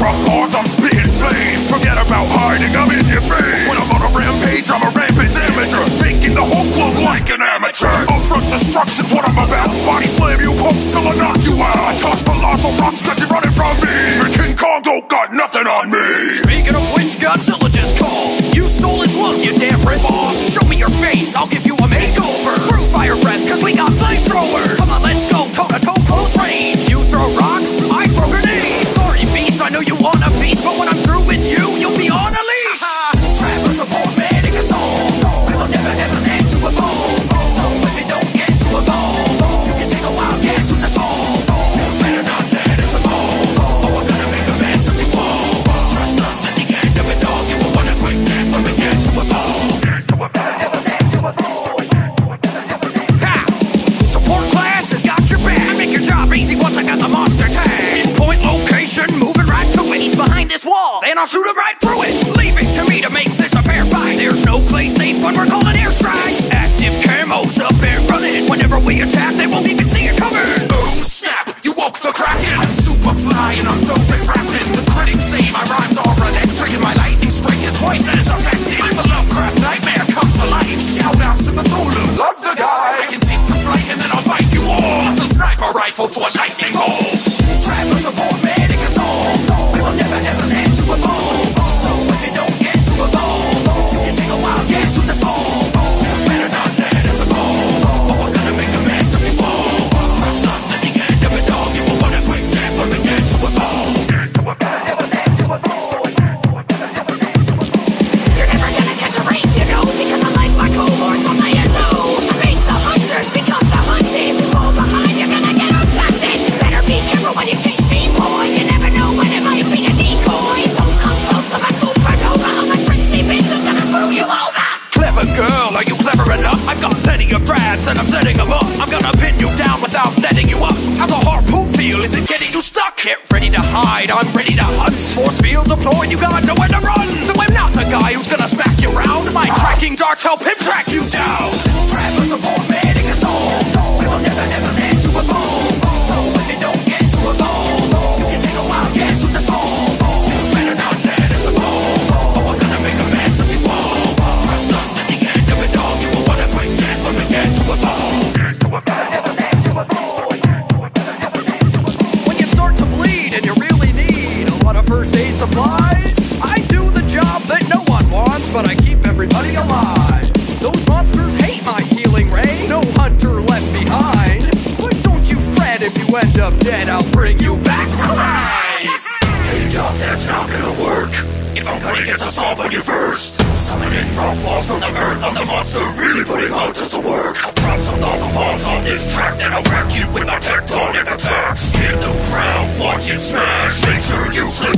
drop bars, I'm spitting flames. Forget about hiding, I'm in your face. When I'm on a rampage, I'm a rampant amateur, making the whole club like an amateur. Upfront destruction's what I'm about. Body slam you punks till I knock you out. I toss colossal rocks cause you're running from me. And King Kong don't got nothing on me. Speaking of which, Godzilla just called. You stole his look, you damn ripoff. Show me your face, I'll give you a makeover. Screw fire breath, cause we got flamethrowers. Come on, let's go, toe-to-toe, close range. You throw rocks, I throw grenades. Sorry, beast, I know you want a feast, but when I'm through with you, you'll be on a leash. Trappers are poor medic us all. We will never ever land to a bone. So if you don't get to a bone, you can take a wild guess who's at fault. You better not let us alone, or we're gonna make a mess of you all. Trust us at the end of it all, you will wanna quit death when we get to a bone. Support class has got your back. I make your job easy once I got the monster tag. Pinpoint location, moving right to it. He's behind this wall, and I'll shoot him right through it. Leave it to me to make this a fair fight. There's no place safe when we're calling airstrikes. Active camos up and running. Whenever we attack, they won't even see it coming. Oh snap, you woke the Kraken. I'm super fly and I'm dope rapping. The critics say my rhymes are electric and my lightning strike is twice as effective. I'm a Lovecraft nightmare come to life. Shout out to Cthulhu, love the guy. I can take to flight and then I'll fight you all. It's a sniper rifle to a lightning bolt. Trappers are poor medic us all. We will never ever land to a bone. So if you don't get to a bone, you can take a wild guess who's at fault. You better not let us alone, or we're gonna make a mess of you all. Trust us at the end of it all, you will wanna quit death when we get to a bone. You're never gonna get the race, you know, because I like my cohorts on the end low. I make the hunters become the hunted. If you fall behind, you're gonna get abducted. Better be careful when you chase me, boy. You never know when it might be a decoy. Don't come close to my supernova. I'm a tricksy bitch who's gonna screw you over. Clever girl, are you clever enough? I've got plenty of traps and I'm setting them up. I'm gonna pin you down without letting you up. How's a harpoon feel? Is it getting you stuck? Get ready to hide, I'm ready to hunt. Force field deployed, you got nowhere to run. Though I'm not the guy who's gonna smack you round. My tracking darts help him track you down. Trappers are poor medic us all. We will never ever land to a bone. So if you don't get to a bone, you can take a wild guess who's at fault. You better not let us alone, or we're gonna make a mess of you all. Trust us at the end of it all, you will wanna quit death when we get to a bone. When you start to bleed and you really need a lot of first aid supplies, I do the job that no one wants, but I keep everybody alive. Those monsters hate my healing ray, no hunter left behind. But don't you fret, if you end up dead, I'll bring you back to life. Hey Doc, that's not gonna work. If I'm gonna get to solving you first, summoning rock walls from the earth, I'm the monster really putting hunters to work. I'll drop some novel bombs on this track, then I'll wreck you with my tectonic attacks. Hit the ground, watch it smash, make sure you slip